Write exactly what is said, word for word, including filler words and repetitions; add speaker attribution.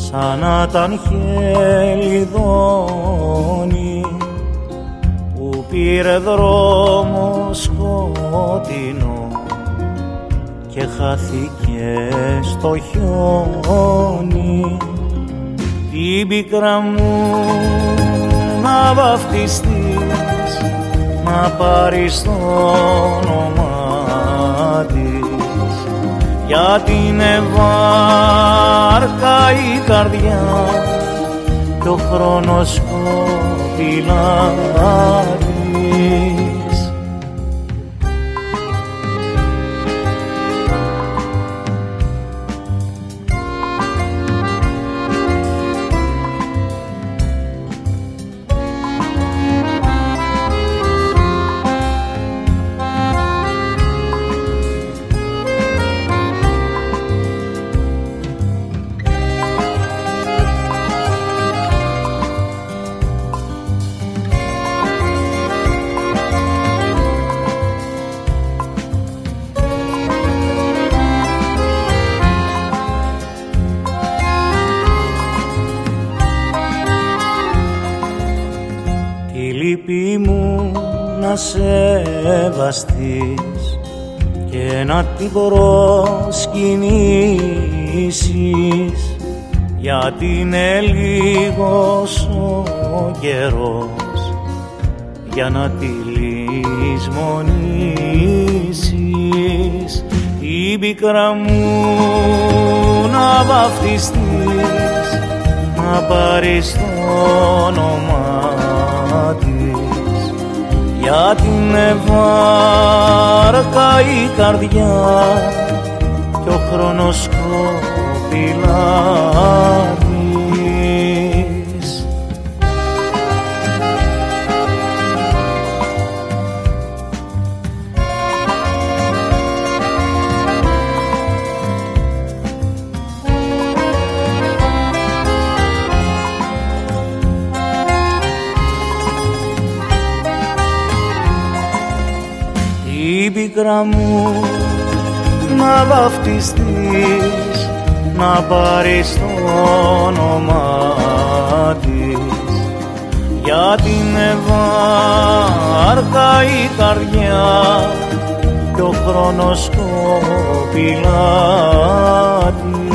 Speaker 1: σαν να ήταν χελιδόνι που πήρε δρόμο σκοτεινό και χάθηκε στο χιόνι. Την πίκρα μου να βαφτιστείς, να πάρεις το όνομα της, γιατί είναι βάρκα η καρδιά κι ο χρόνος κοπηλά της. Λύπη μου να σεβαστείς και να την προσκυνήσεις, γιατί είναι λίγος ο καιρός για να τη λησμονήσεις. Την πίκρα μου να βαφτιστείς, να πάρεις το όνομα της, γιατί είναι βάρκα η καρδιά κι ο χρόνος κοπηλά της. Την πίκρα μου να βαφτιστείς, να πάρεις το όνομα της, γιατί είναι βάρκα η καρδιά κι ο χρόνος κοπηλά της.